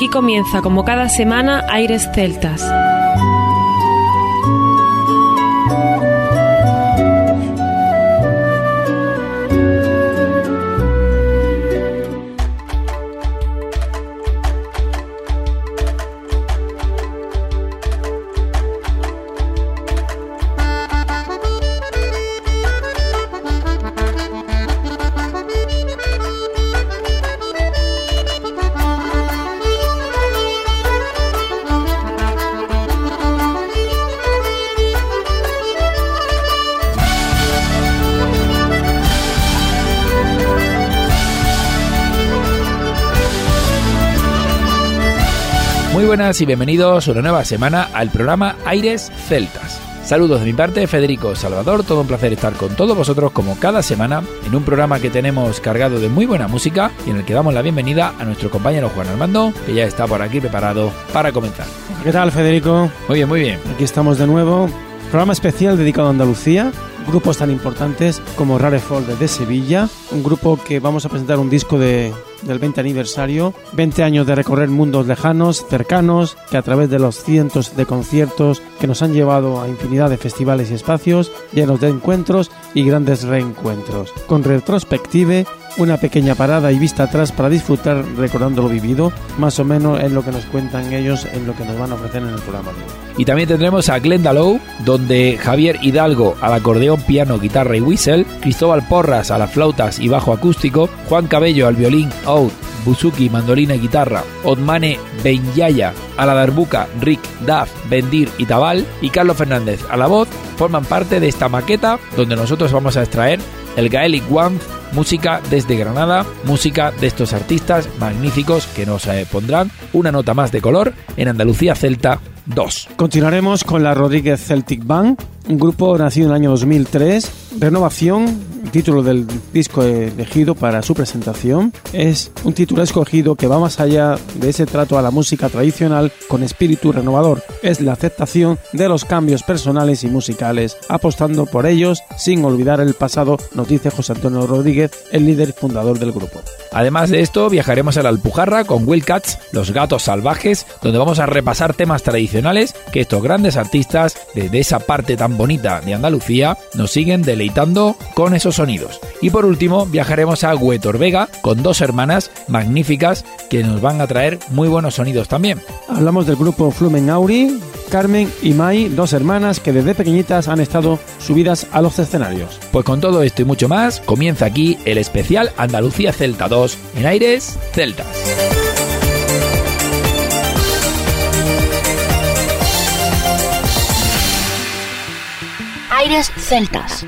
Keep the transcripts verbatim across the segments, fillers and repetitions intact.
comienza, como cada semana, Aires Celtas. Muy buenas y bienvenidos una nueva semana al programa Aires Celtas. Saludos de mi parte, Federico Salvador, todo un placer estar con todos vosotros como cada semana en un programa que tenemos cargado de muy buena música y en el que damos la bienvenida a nuestro compañero Juan Armando, que ya está por aquí preparado para comenzar. ¿Qué tal, Federico? Muy bien, muy bien. Aquí estamos de nuevo, programa especial dedicado a Andalucía, grupos tan importantes como Rareford de Sevilla, un grupo que vamos a presentar un disco de... del veinte aniversario, veinte años de recorrer mundos lejanos, cercanos, que a través de los cientos de conciertos que nos han llevado a infinidad de festivales y espacios, llenos de encuentros y grandes reencuentros. Con retrospective, una pequeña parada y vista atrás para disfrutar recordando lo vivido, más o menos es lo que nos cuentan ellos en lo que nos van a ofrecer en el programa de hoy. Y también tendremos a Glendalough, donde Javier Hidalgo al acordeón, piano, guitarra y whistle, Cristóbal Porras a las flautas y bajo acústico, Juan Cabello al violín, oud, buzuki, mandolina y guitarra, Otmane Benyaya a la darbuka, Rick, Daf, Bendir y tabal y Carlos Fernández a la voz, forman parte de esta maqueta donde nosotros vamos a extraer el Gaelic Warmth, música desde Granada, música de estos artistas magníficos que nos eh, pondrán una nota más de color en Andalucía Celta dos. Continuaremos con la Rodríguez Celtic Band, un grupo nacido en el año dos mil tres, Renovación, el título del disco elegido para su presentación. Es un título escogido que va más allá de ese trato a la música tradicional con espíritu renovador. Es la aceptación de los cambios personales y musicales, apostando por ellos sin olvidar el pasado, nos dice José Antonio Rodríguez, el líder fundador del grupo. Además de esto, viajaremos a la Alpujarra con Wildcats, Los Gatos Salvajes, donde vamos a repasar temas tradicionales que estos grandes artistas, desde esa parte tan bonita de Andalucía, nos siguen deleitando con esos sonidos. Y por último, viajaremos a Huetor Vega con dos hermanas magníficas que nos van a traer muy buenos sonidos también. Hablamos del grupo Flumen Auri, Carmen y Mai, dos hermanas que desde pequeñitas han estado subidas a los escenarios. Pues con todo esto y mucho más, comienza aquí el especial Andalucía Celta dos en Aires Celtas. Aires Celtas.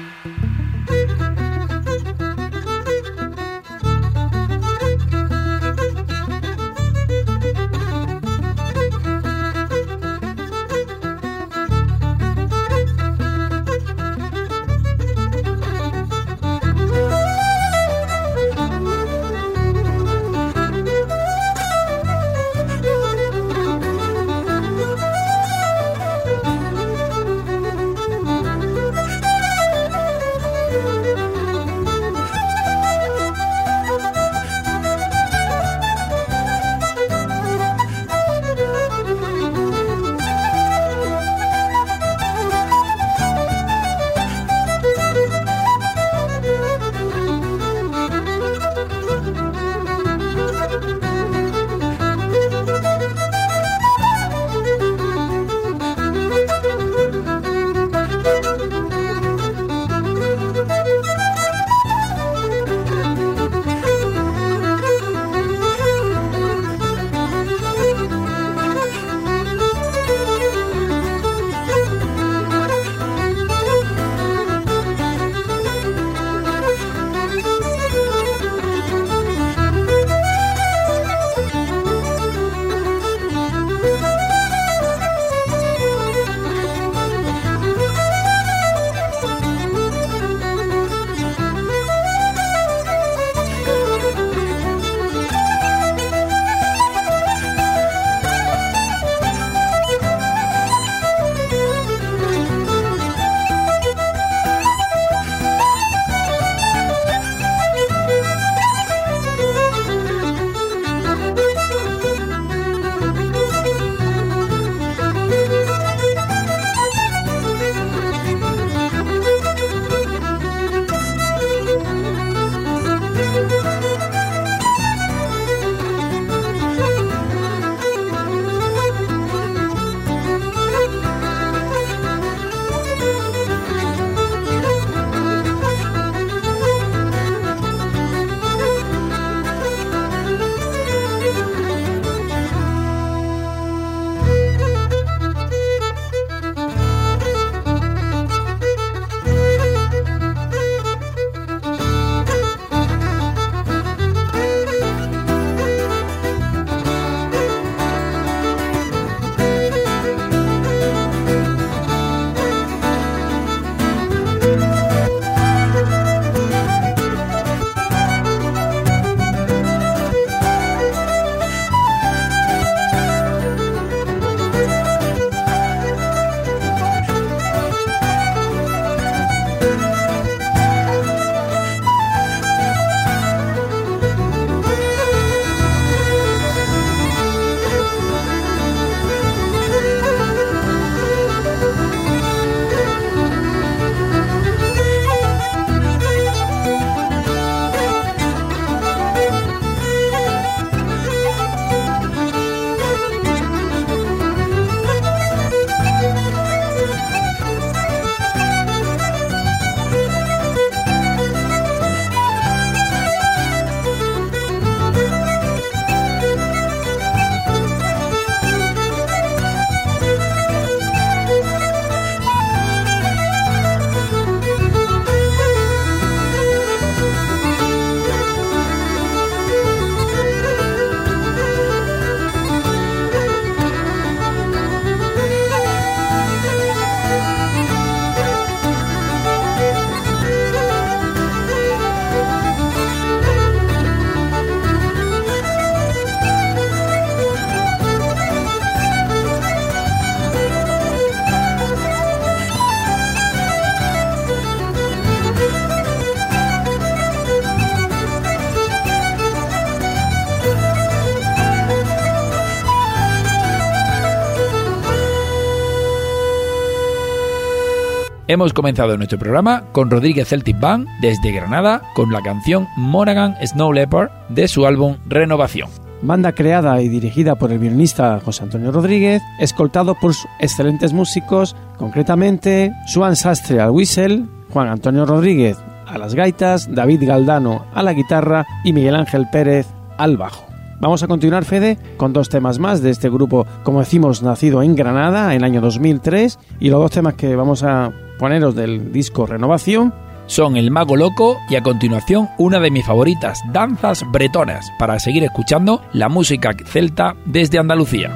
Hemos comenzado nuestro programa con Rodríguez Celtic Band desde Granada con la canción Monaghan Snow Leopard de su álbum Renovación. Banda creada y dirigida por el violinista José Antonio Rodríguez, escoltado por excelentes músicos, concretamente Joan Sastre al whistle, Juan Antonio Rodríguez a las gaitas, David Galdano a la guitarra y Miguel Ángel Pérez al bajo. Vamos a continuar, Fede, con dos temas más de este grupo, como decimos, nacido en Granada en el año dos mil tres, y los dos temas que vamos a poneros del disco Renovación son El Mago Loco y a continuación una de mis favoritas, Danzas Bretonas, para seguir escuchando la música celta desde Andalucía.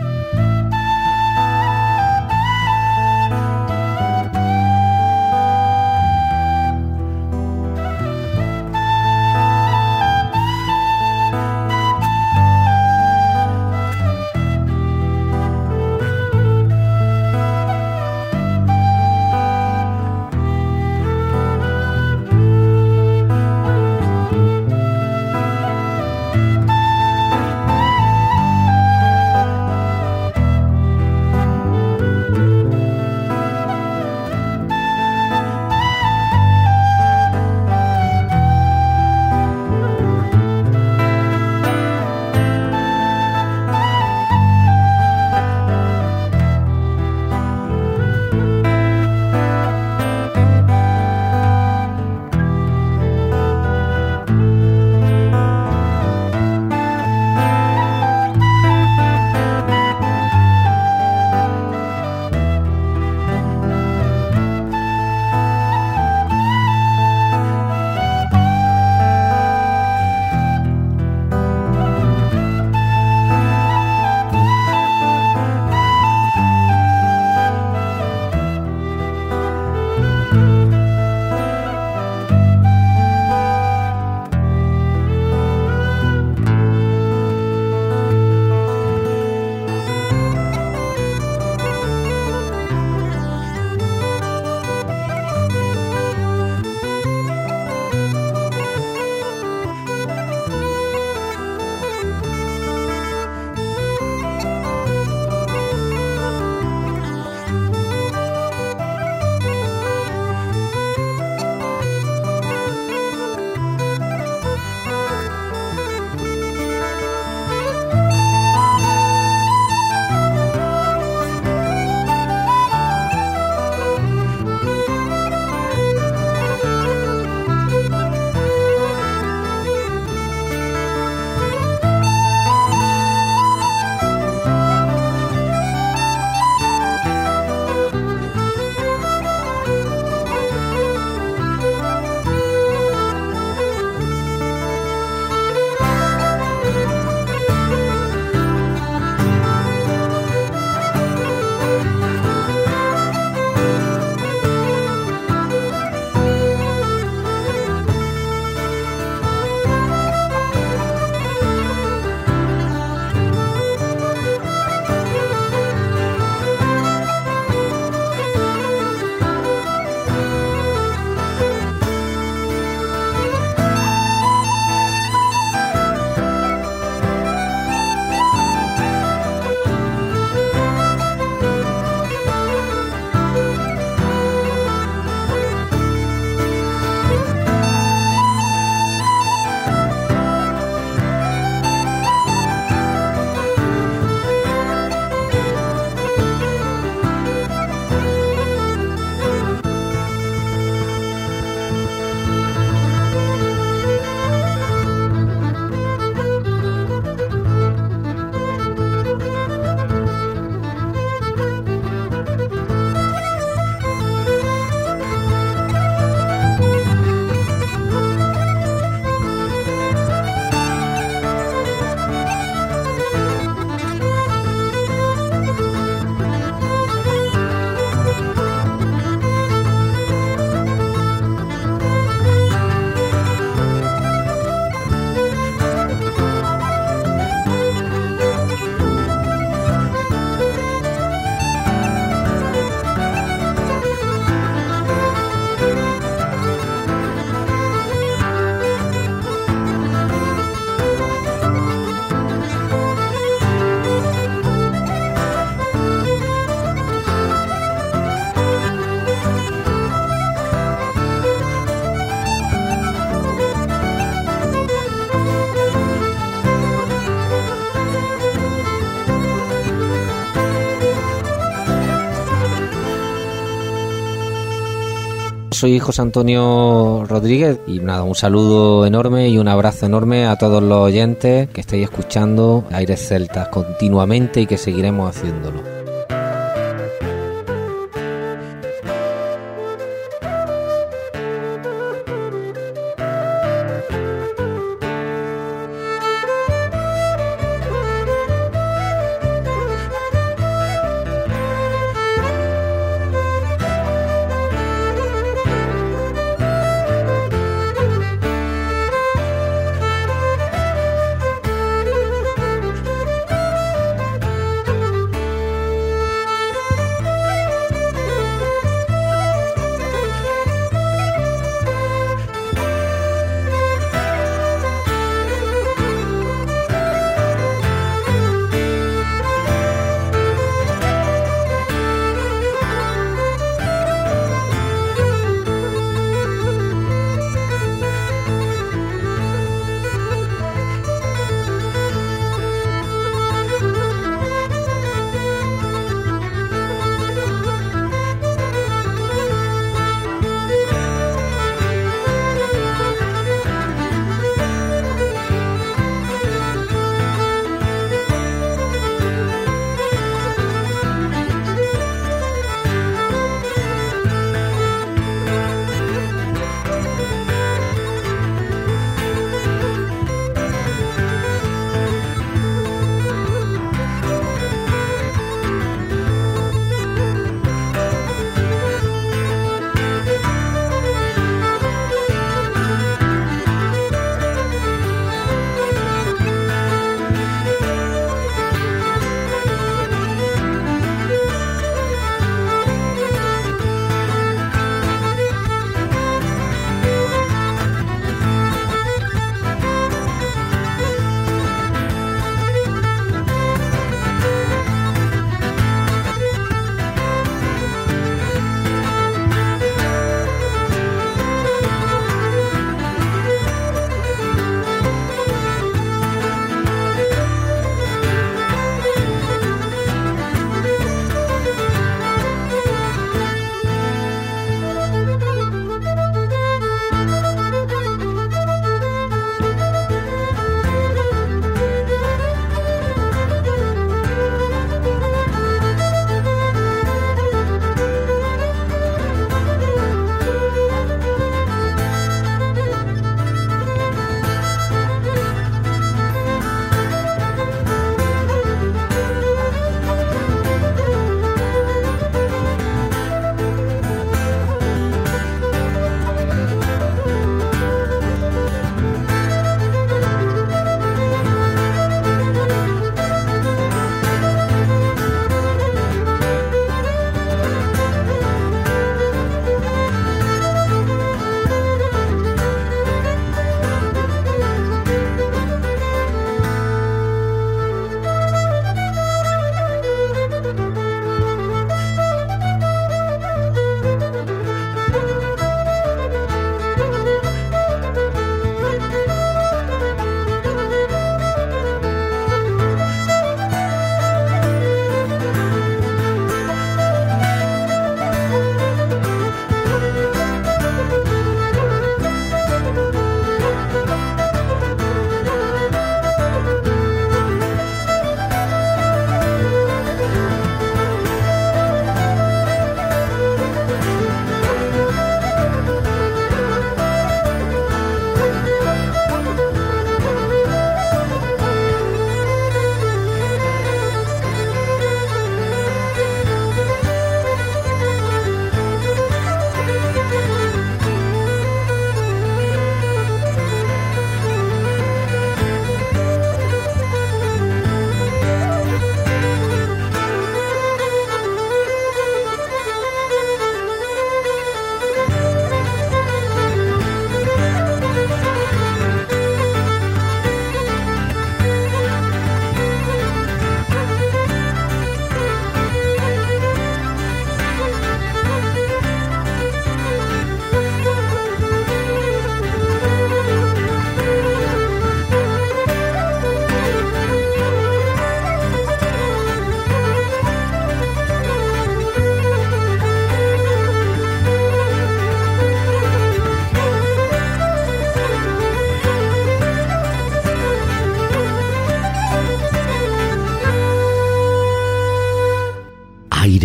Soy José Antonio Rodríguez y nada, un saludo enorme y un abrazo enorme a todos los oyentes que estáis escuchando Aires Celtas continuamente y que seguiremos haciéndolo.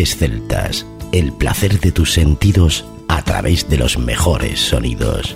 Aires Celtas, el placer de tus sentidos a través de los mejores sonidos.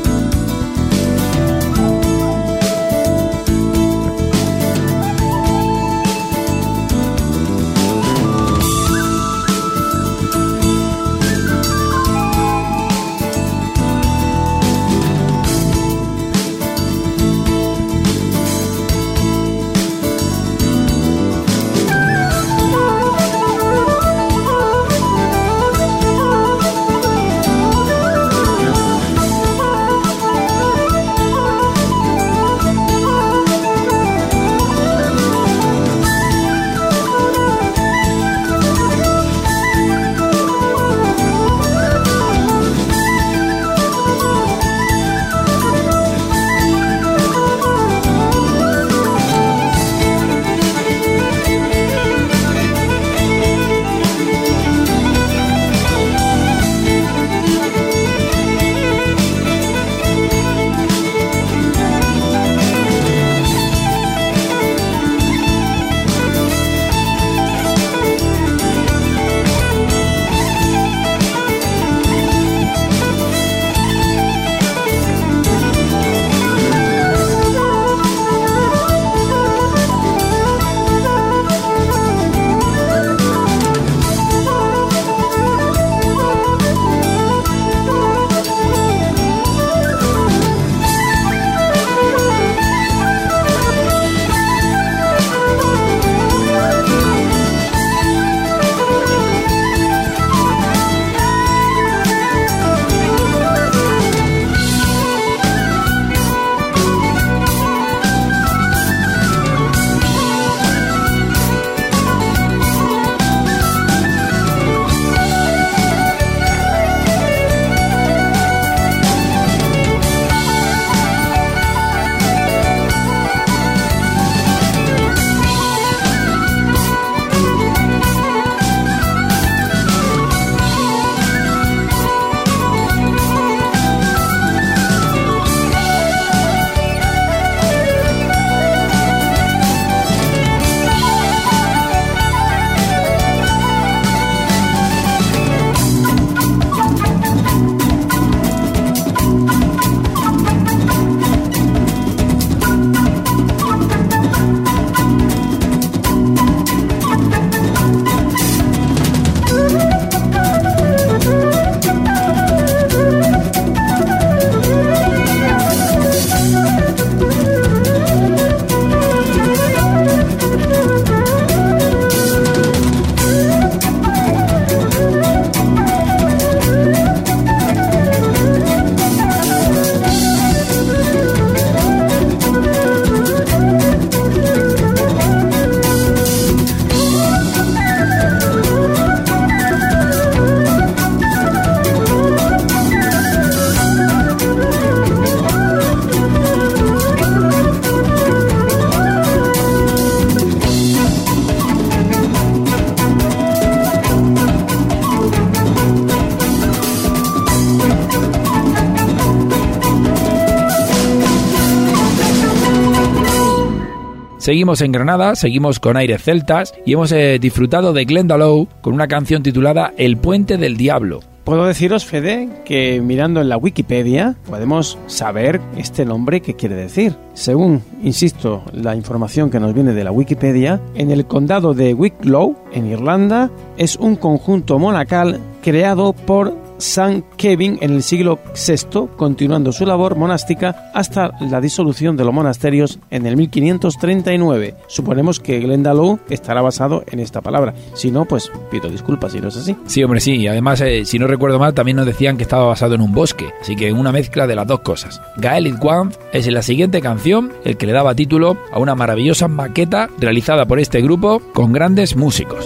Seguimos en Granada, seguimos con aires celtas y hemos eh, disfrutado de Glenda Lowe con una canción titulada El Puente del Diablo. Puedo deciros, Fede, que mirando en la Wikipedia podemos saber este nombre qué quiere decir. Según, insisto, la información que nos viene de la Wikipedia, en el condado de Wicklow, en Irlanda, es un conjunto monacal creado por San Kevin en el siglo sexto, continuando su labor monástica hasta la disolución de los monasterios en el mil quinientos treinta y nueve. Suponemos que Glenda Lowe estará basado en esta palabra. Si no, pues pido disculpas si no es así. Sí, hombre, sí. Y además, eh, si no recuerdo mal, también nos decían que estaba basado en un bosque. Así que una mezcla de las dos cosas. Gaelic One es la siguiente canción, el que le daba título a una maravillosa maqueta realizada por este grupo con grandes músicos.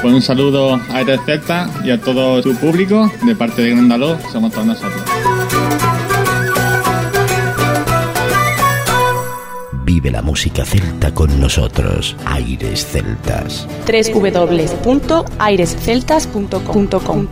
Pues un saludo a Aires Celtas y a todo su público de parte de Glendalough, somos todos nosotros. Vive la música celta con nosotros, Aires Celtas. doble u doble u doble u punto aires celtas punto com.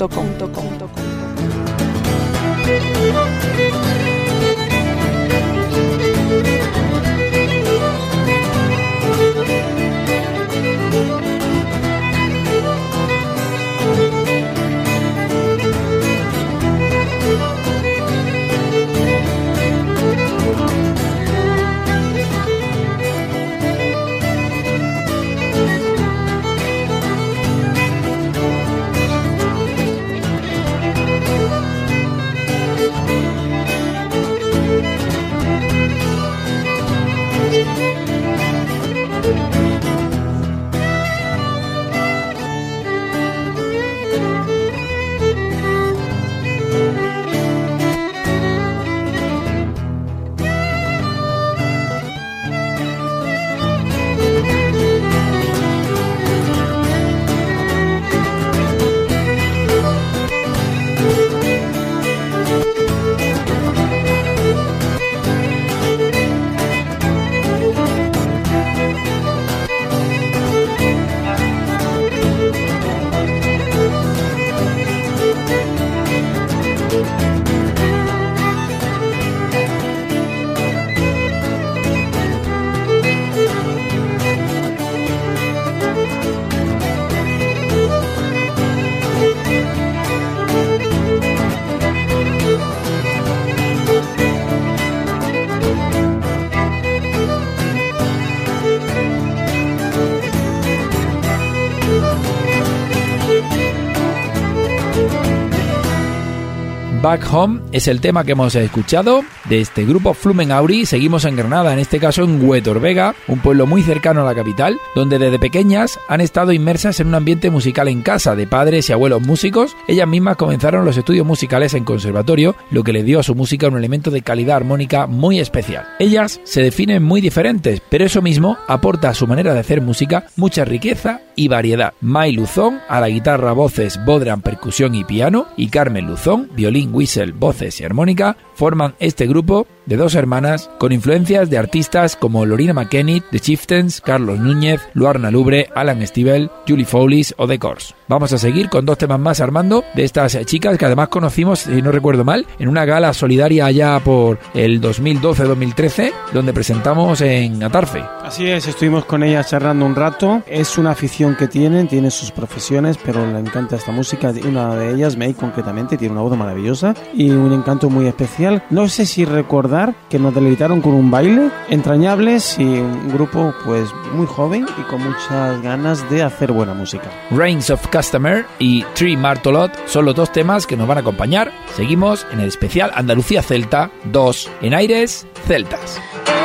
Back Home es el tema que hemos escuchado de este grupo Flumen Auri. Seguimos en Granada, en este caso en Huetor-Vega, un pueblo muy cercano a la capital, donde desde pequeñas han estado inmersas en un ambiente musical en casa, de padres y abuelos músicos. Ellas mismas comenzaron los estudios musicales en conservatorio, lo que le dio a su música un elemento de calidad armónica muy especial. Ellas se definen muy diferentes, pero eso mismo aporta a su manera de hacer música mucha riqueza y variedad. May Luzón a la guitarra, voces, bodhrán, percusión y piano, y Carmen Luzón, violín, whistle, voces y armónica, forman este grupo de dos hermanas con influencias de artistas como Lorina McKennitt, The Chieftains, Carlos Núñez, Luarna Lubre, Alan Stivell, Julie Fowlis o The Corrs. Vamos a seguir con dos temas más, Armando, de estas chicas que además conocimos, si no recuerdo mal, en una gala solidaria allá por el dos mil doce dos mil trece, donde presentamos en Atarfe. Así es, estuvimos con ellas charlando un rato. Es una afición que tienen, tienen sus profesiones, pero le encanta esta música. Una de ellas, May concretamente, tiene una voz maravillosa y un encanto muy especial. No sé si recordar que nos deleitaron con un baile entrañables y un grupo pues muy joven y con muchas ganas de hacer buena música. Reigns of Customer y Tree Martolot son los dos temas que nos van a acompañar. Seguimos en el especial Andalucía Celta dos en Aires Celtas.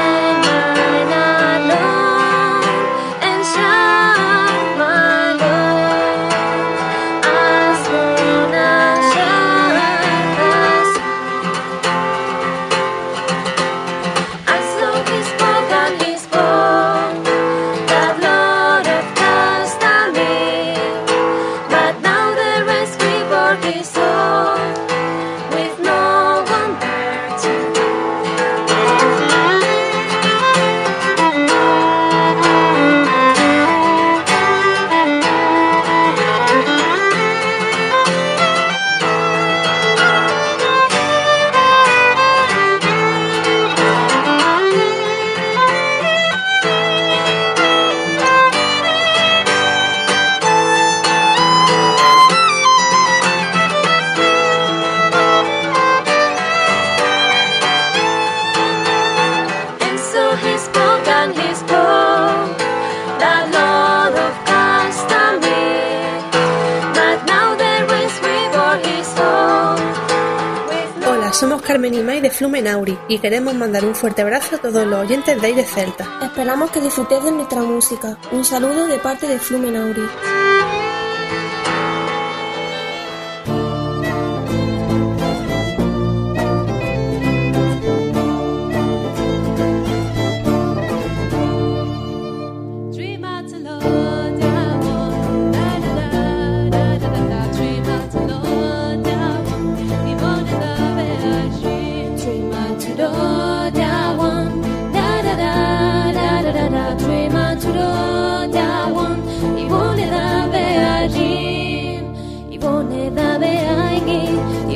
Somos Carmen y May de Flumen Auri y queremos mandar un fuerte abrazo a todos los oyentes de Aires Celta. Esperamos que disfrutéis de nuestra música. Un saludo de parte de Flumen Auri. Dream out to Lord, I want, da, da, da.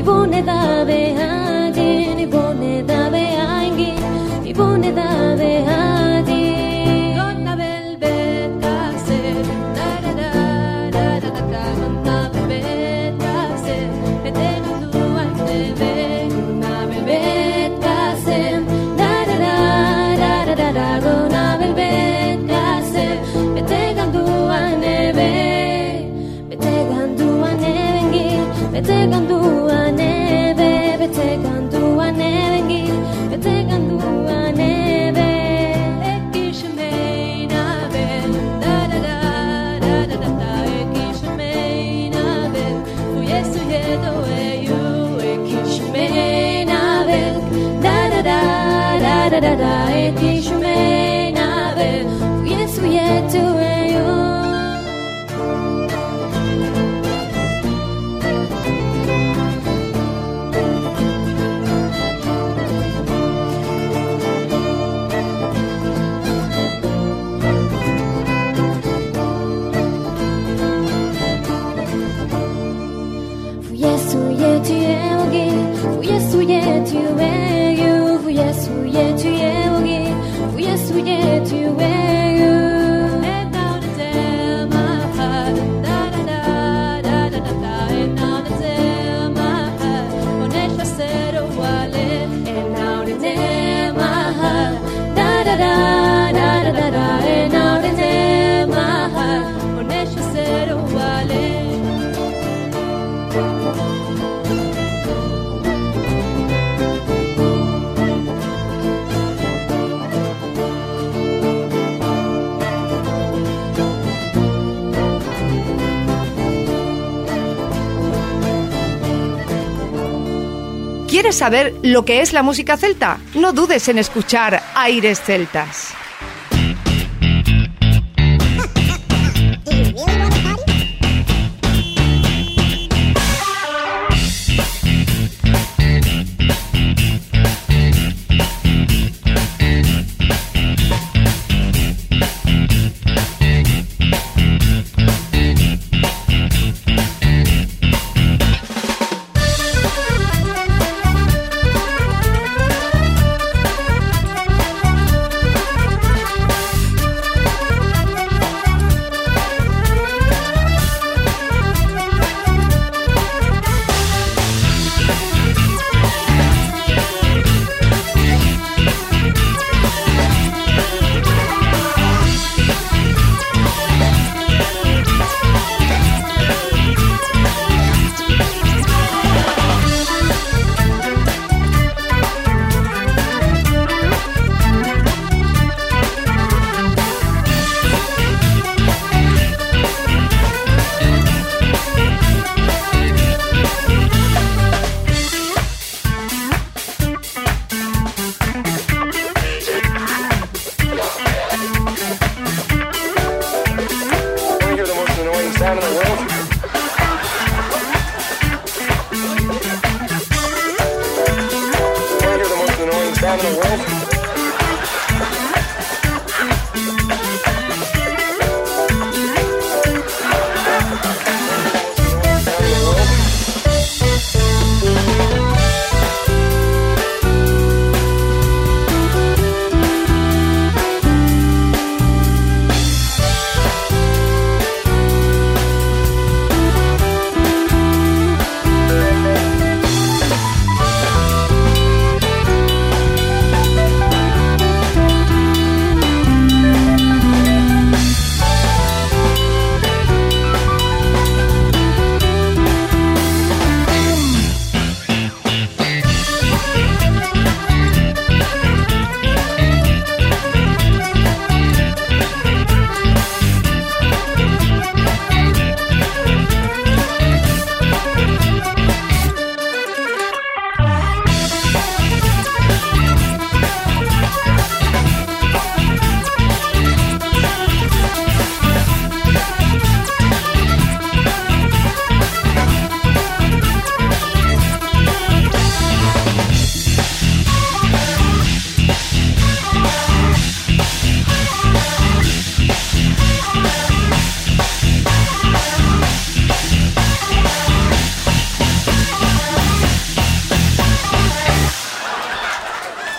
bone da beadi, ni bone da beangi, ni bone da beadi. Gonna velvet cassette, da da da da da da da. Gonna velvet cassette, vete con tu ante, gonna velvet cassette, da da da da da da da. Gonna velvet cassette, vete con tu ante, vete con tu ante, vete con tu neve, vete con tu neve, vete con tu neve. Ekishmeina vel, da da da da da da da. Ekishmeina vel, fuye suye doe you. Ekishmeina vel, da da da da da da da. Ekishmeina vel, fuye suye doe you. ¿Quieres saber lo que es la música celta? No dudes en escuchar Aires Celtas.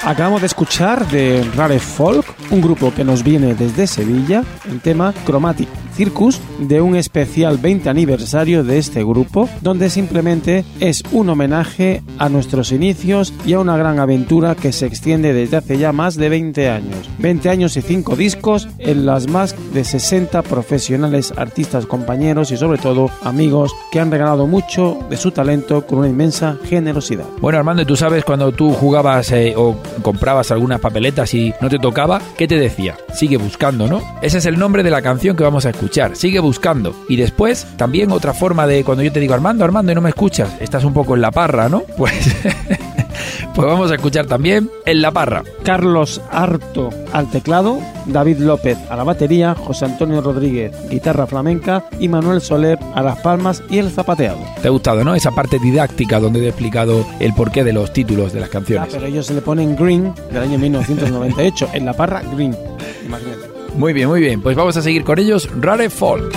Acabamos de escuchar de Rare Folk, un grupo que nos viene desde Sevilla, el tema Chromatic Circus, de un especial veinte aniversario de este grupo, donde simplemente es un homenaje a nuestros inicios y a una gran aventura que se extiende desde hace ya más de veinte años. veinte años y cinco discos en las más de sesenta profesionales, artistas, compañeros y sobre todo amigos que han regalado mucho de su talento con una inmensa generosidad. Bueno, Armando, ¿tú sabes cuando tú jugabas eh, o comprabas algunas papeletas y no te tocaba? ¿Qué te decía? Sigue buscando, ¿no? Ese es el nombre de la canción que vamos a escuchar. Sigue buscando. Y después, también otra forma de cuando yo te digo Armando, Armando, y no me escuchas, estás un poco en la parra, ¿no? Pues... Pues vamos a escuchar también En la Parra. Carlos Harto al teclado, David López a la batería, José Antonio Rodríguez guitarra flamenca y Manuel Soler a las palmas y el zapateado. ¿Te ha gustado, no? Esa parte didáctica donde he explicado el porqué de los títulos de las canciones. Ah, pero ellos se le ponen Green del año mil novecientos noventa y ocho, En la Parra Green. Imagínate. Muy bien, muy bien. Pues vamos a seguir con ellos. Rare Folk.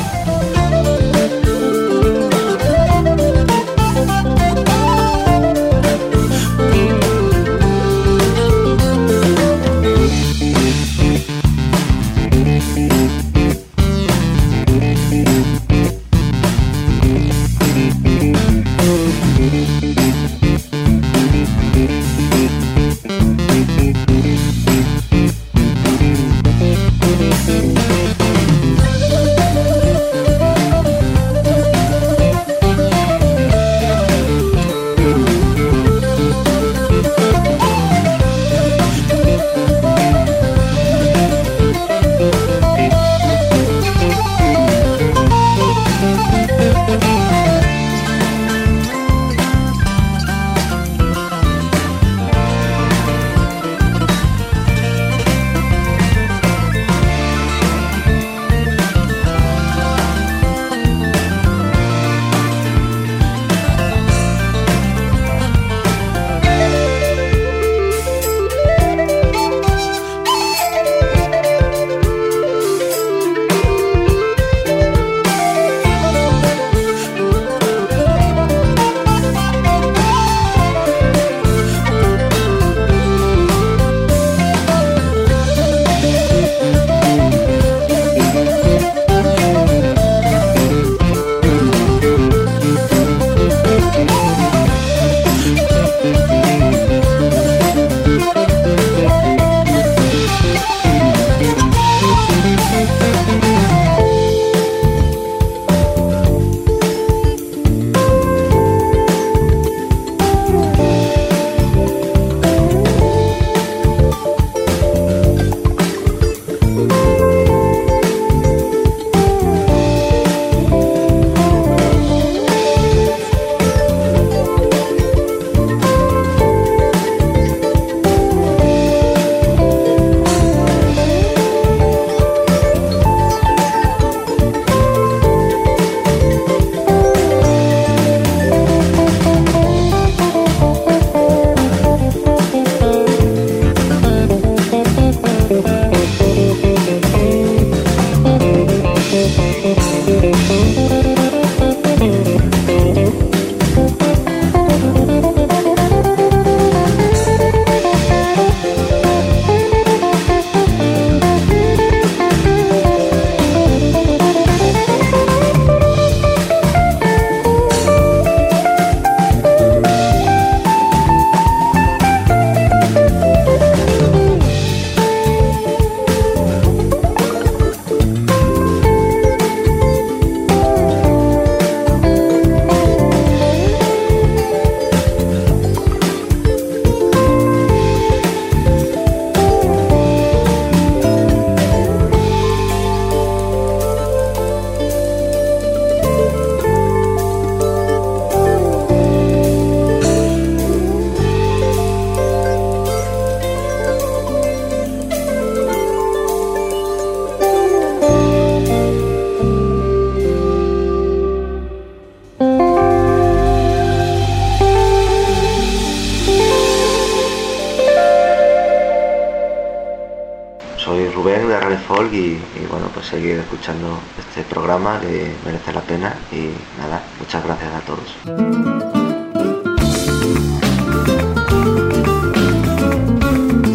Folk y, y bueno, pues seguir escuchando este programa que merece la pena y nada, muchas gracias a todos.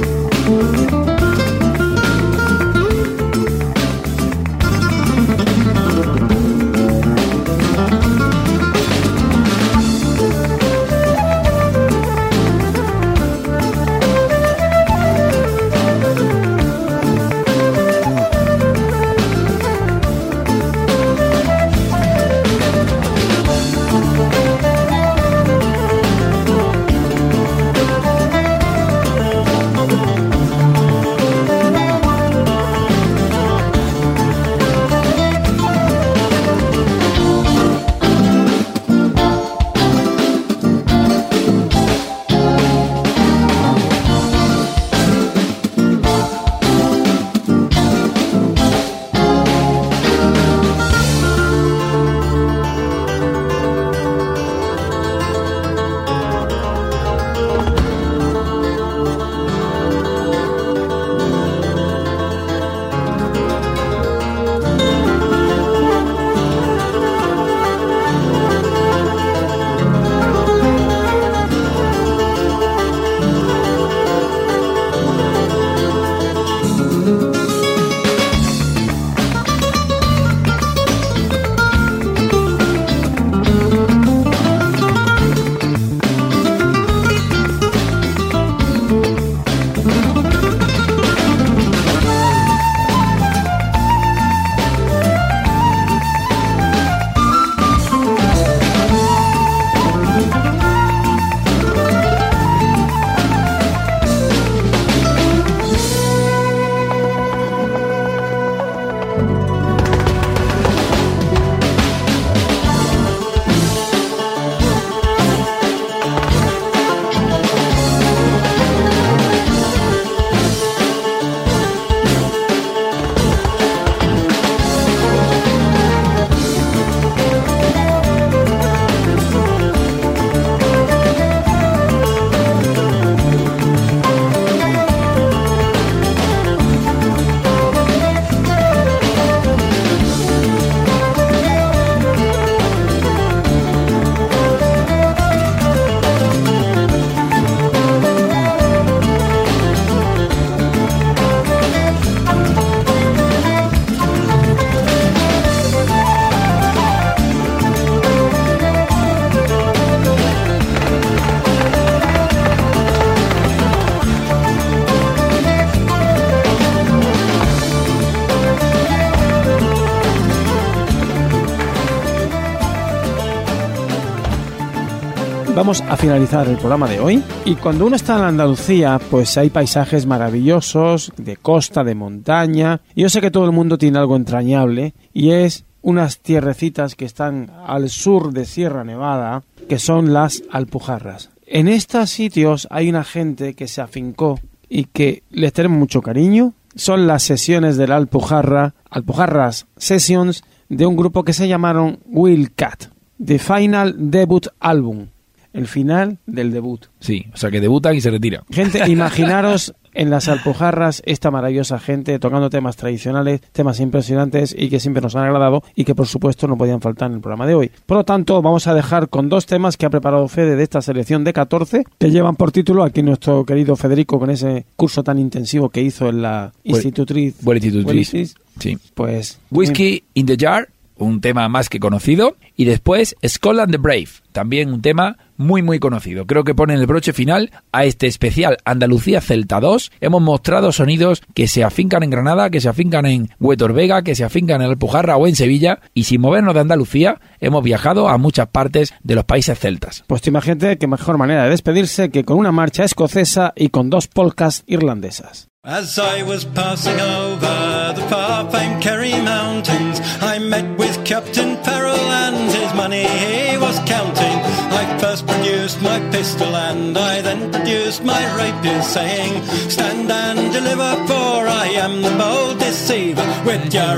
vamos a finalizar el programa de hoy. Y cuando uno está en Andalucía, pues hay paisajes maravillosos, de costa, de montaña. Y yo sé que todo el mundo tiene algo entrañable, y es unas tierrecitas que están al sur de Sierra Nevada, que son las Alpujarras. En estos sitios hay una gente que se afincó y que les tenemos mucho cariño. Son las sesiones de la Alpujarra, Alpujarras Sessions, de un grupo que se llamaron Wildcat, The Final Debut Album, el final del debut. Sí, o sea que debutan y se retiran. Gente, imaginaros en las Alpujarras esta maravillosa gente tocando temas tradicionales, temas impresionantes y que siempre nos han agradado y que por supuesto no podían faltar en el programa de hoy. Por lo tanto, vamos a dejar con dos temas que ha preparado Fede de esta selección de catorce, que llevan por título aquí nuestro querido Federico con ese curso tan intensivo que hizo en la Institutriz. Bueno, Institutriz. Sí. Pues Whiskey in the Jar, un tema más que conocido, y después Scotland the Brave, también un tema muy muy conocido. Creo que ponen el broche final a este especial Andalucía Celta dos. Hemos mostrado sonidos que se afincan en Granada, que se afincan en Huetor Vega, que se afincan en Alpujarra o en Sevilla, y sin movernos de Andalucía hemos viajado a muchas partes de los países celtas. Pues te imagínate qué mejor manera de despedirse que con una marcha escocesa y con dos polcas irlandesas. As I was passing over the far-famed Kerry Mountains, I met with Captain Farrell and his money he was counting. I first produced my pistol and I then produced my rapier, saying, stand and deliver, for I am the bold deceiver, with your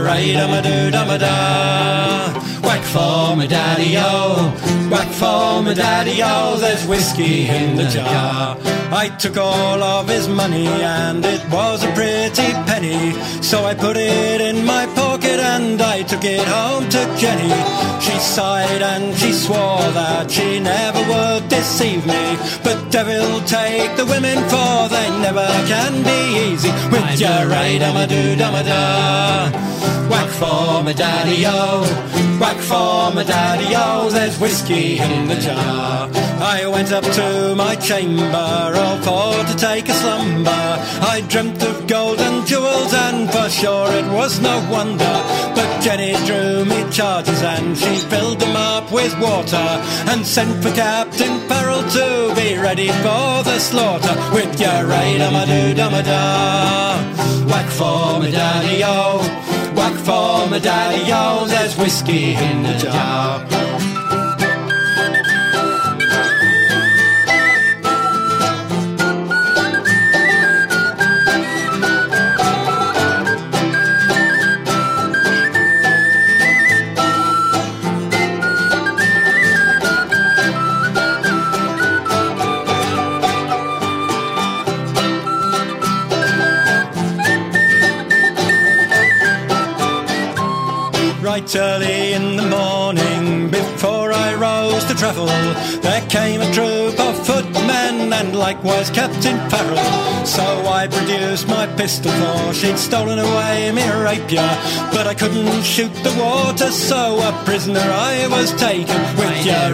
ray-dum-a-doo-dum-a-da. Whack for me daddy-o, whack for me daddy-o, there's whiskey in the jar. I took all of his money and it was a pretty penny, so I put it in my pocket and I took it home to Jenny. She sighed and she swore that she never would deceive me, but devil take the women, for they never can be easy, with your ray-dum-a-doo-dum-a-da. Whack for me daddy-o, whack for me daddy-o, there's whiskey in the jar. I went up to my chamber all for to take a slumber. I dreamt of gold and jewels and for sure it was no wonder, but Jenny drew me charges and she filled them up with water and sent for Captain Farrell to be ready for the slaughter, with your ray-dum-a-doo-dum-a-da. Whack for me daddy-o, whack for me daddy-o, there's whiskey in the jar. Right early in the morning, before I rose to travel, there came a troop of footmen and likewise Captain Farrell. So I produced my pistol, for she'd stolen away me rapier, but I couldn't shoot the water, so a prisoner I was taken, with your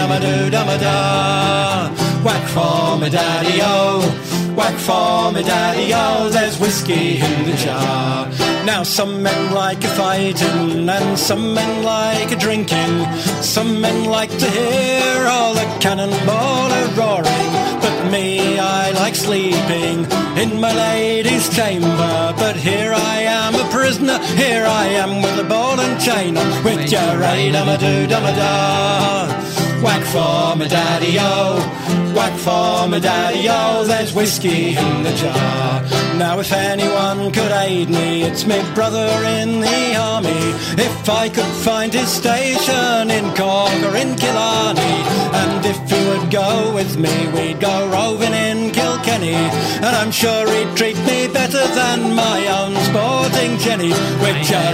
ray-dum-a-doo-dum-a-da. Whack for me daddy-o, whack for me daddy-o, there's whiskey in the jar. Now some men like a fighting and some men like a drinking, some men like to hear all the cannonball a roaring, but me I like sleeping in my lady's chamber. But here I am a prisoner, here I am with a ball and chain, with your ray-dum-a-doo-dum-a-da. Whack for me daddy-o, whack for me daddy-o, there's whiskey in the jar. Now if anyone could aid me, it's me brother in the army. If I could find his station in Cork or in Killarney, and if he would go with me, we'd go roving in Kilkenny, and I'm sure he'd treat me better than my own sporting Jenny, with your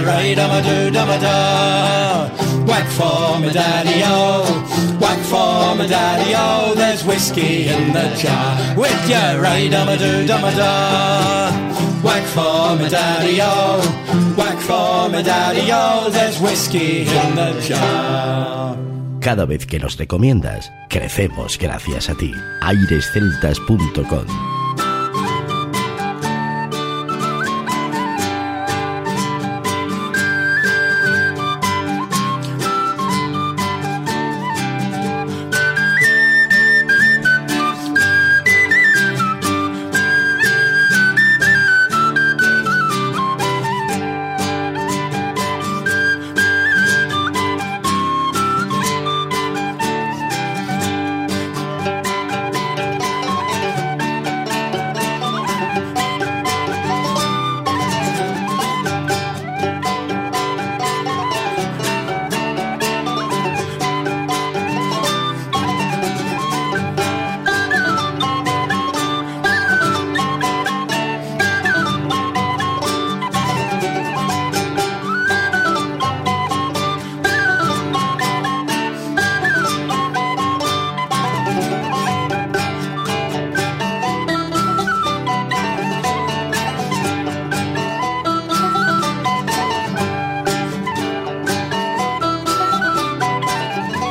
ray-dum-a-doo-dum-a-da. Whack for me daddy-o, whack for me daddy-o, there's whiskey in the jar, with your ray-dum-a-doo-dum-a-da. Whack for me daddy-o, whack for me daddy-o, there's whiskey in the jar. Cada vez que nos recomiendas, crecemos gracias a ti. aires celtas punto com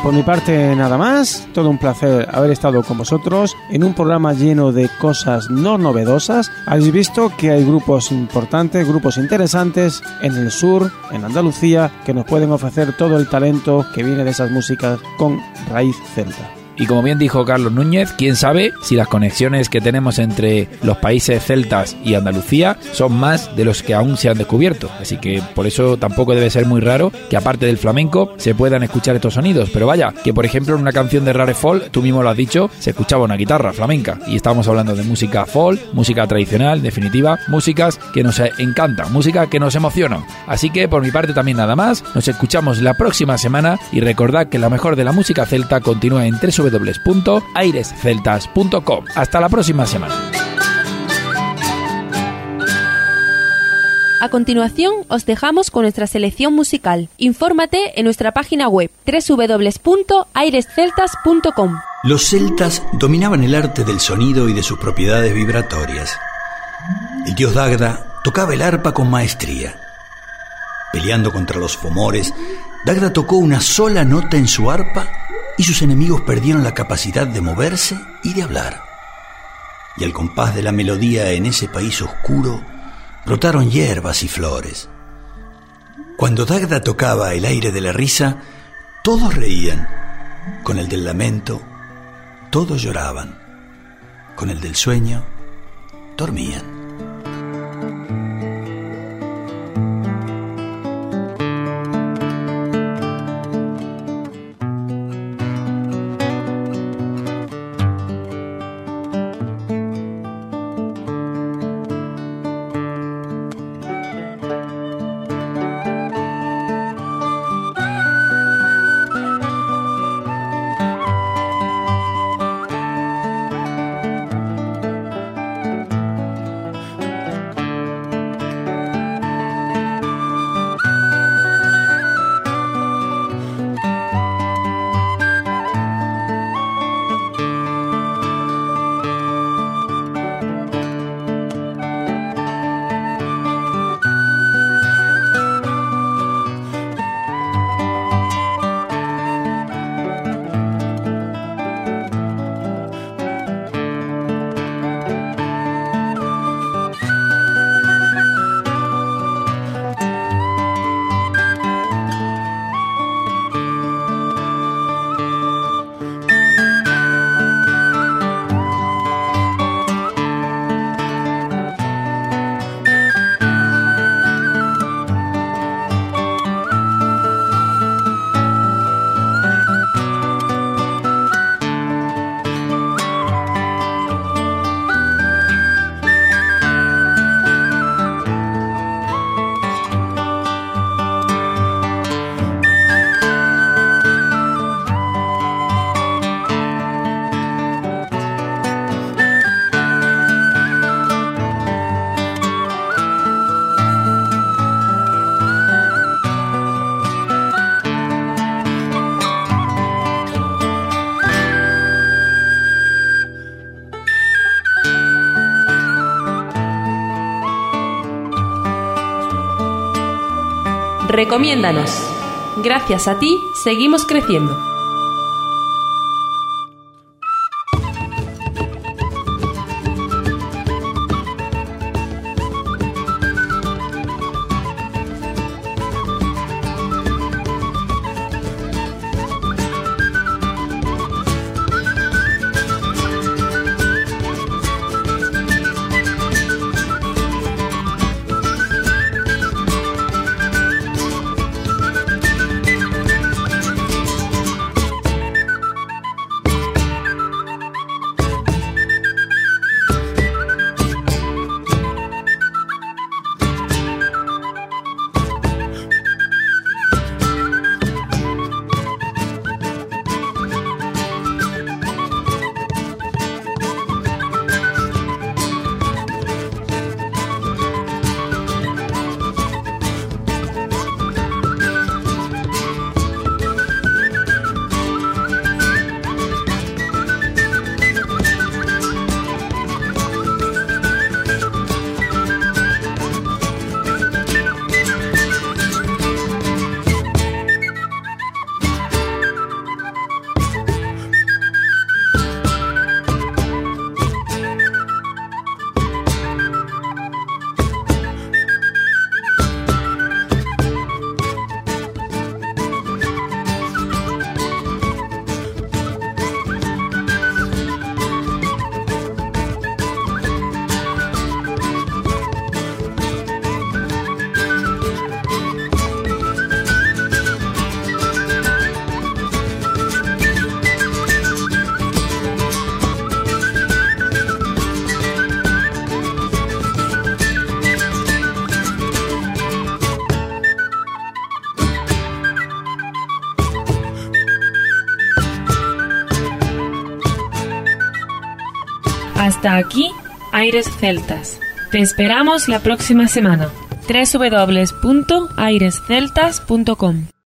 Por mi parte nada más, todo un placer haber estado con vosotros en un programa lleno de cosas no novedosas. Habéis visto que hay grupos importantes, grupos interesantes en el sur, en Andalucía, que nos pueden ofrecer todo el talento que viene de esas músicas con raíz celta. Y como bien dijo Carlos Núñez, quién sabe si las conexiones que tenemos entre los países celtas y Andalucía son más de los que aún se han descubierto. Así que por eso tampoco debe ser muy raro que aparte del flamenco se puedan escuchar estos sonidos. Pero vaya, que por ejemplo en una canción de Rare Folk, tú mismo lo has dicho, se escuchaba una guitarra flamenca. Y estamos hablando de música folk, música tradicional, en definitiva, músicas que nos encantan, música que nos emocionan. Así que por mi parte también nada más, nos escuchamos la próxima semana y recordad que la mejor de la música celta continúa en tres w w w punto aires celtas punto com. Hasta la próxima semana. A continuación, os dejamos con nuestra selección musical. Infórmate en nuestra página web doble u doble u doble u punto aires celtas punto com. Los celtas dominaban el arte del sonido y de sus propiedades vibratorias. El dios Dagda tocaba el arpa con maestría. Peleando contra los fomores, Dagda tocó una sola nota en su arpa y sus enemigos perdieron la capacidad de moverse y de hablar. Y al compás de la melodía en ese país oscuro, brotaron hierbas y flores. Cuando Dagda tocaba el aire de la risa, todos reían. Con el del lamento, todos lloraban. Con el del sueño, dormían. Recomiéndanos. Gracias a ti, seguimos creciendo. Hasta aquí, Aires Celtas. Te esperamos la próxima semana. doble u doble u doble u punto aires celtas punto com